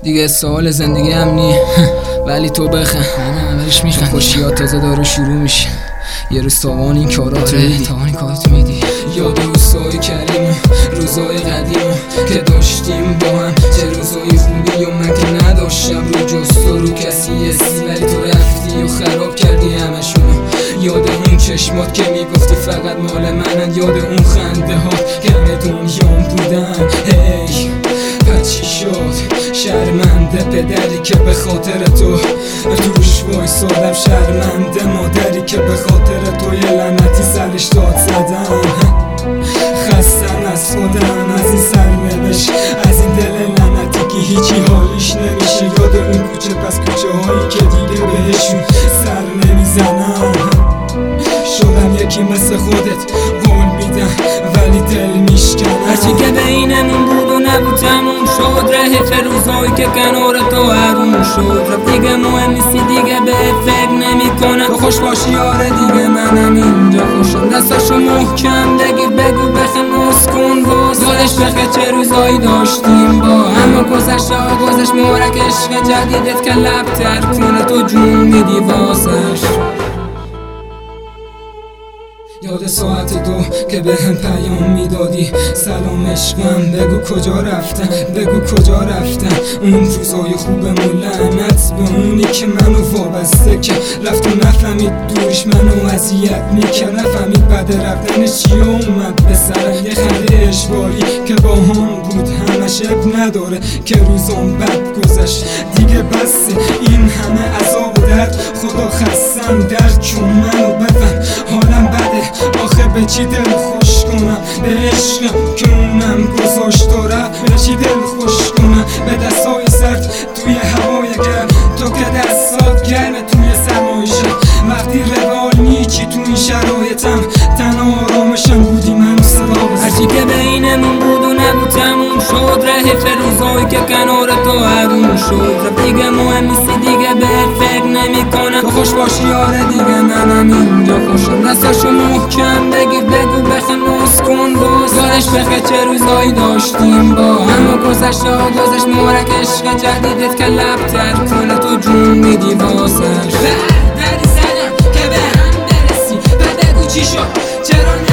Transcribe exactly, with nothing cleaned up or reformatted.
دیگه سوال زندگی هم نی ولی تو بخن همه اولش میخن خوشیات تازه داره شروع میشه. یه روز تاوان این کارات رو میدی تاوان این کارات میدی. یاد روزای کریم روزای قدیم که داشتیم با هم، چه روزای خوبی و من که نداشتم رو جست و رو کسی اسی، ولی تو رفتی و خراب کردی همشونو. یاد اون چشمات که میگفتی فقط مال منن، یاد اون خنده ها که همه دنیام بودن. هی پس چی شد؟ شرمنده پدری که به خاطر تو توش وایسادم، شرمنده مادری که به خاطر تو یه لعنتی سرش داد زدم. خستم از خودم، از این سرنوشت، از این دل لعنتی که هیچی حالیش نمیشه. یاد اون کوچه پس کوچه هایی که دیگه بهشون سر نمیزنم. شدم یکی مثل خودت، قول میدم ولی دل میشکنم. هرچی که بینمون بود و نبود تموم شد، ره فروزهایی که کنار تو حروم شد. رفت دیگه مهم نیستی، دیگه به فکر نمی کنم. تو خوش باشی آره دیگه منم اینجا خوشم. دستاشو محکم بگیر بگو بخموس کن باز. یادش بخیر چه روزایی داشتیم با هم، اما گذشت ها گذشت مورک عشق جدیدت که لب تر کنه تو جون میدی واسش. یاد ساعت دو که به هم پیام میدادی سلام عشقم، بگو کجا رفتن بگو کجا رفتن اون روزای خوبمون. لعنت به اونی که منو وابسته که رفت و نفهمید دورش منو اذیت میکرد، نفهمید بعد رفتنش چی اومد به سرم. یه خنده اشباری که با هم بود همش اب نداره که روزام بد گذشت دیگه بسه. این همه عذاب و درد خدا خستم درد چون منو بفهم حالم بده. آخه به چی دل خوش کنم به عشقم که اونم گذاشت و رفت. به چی دل خوش کنم به دستای سرد توی هوای گرم، تو که دستات گرمه توی سرمایشه. وقتی روال نیکی تو این شرایطم تنها آرامشم بودی منو صدا بزن. هرچی که بینمون بود و نبود تموم شد، ره فروزهایی که کنار تو حروم شد. رفت دیگه مهم نیستی، دیگه به فکر نمی کنم. تو خوش باشی آره دیگه منم اینجا خوشم. دستاشو محکم بگیر بگو بخموس کن باز. یادش بخیر چه روزایی داشتیم با هم، اما گذشت ها گذشت مورک عشق جدیدت که لب تر کنه تو جون میدی واسش. دری زدم که به هم برسی، بعد بگو چی شد چرا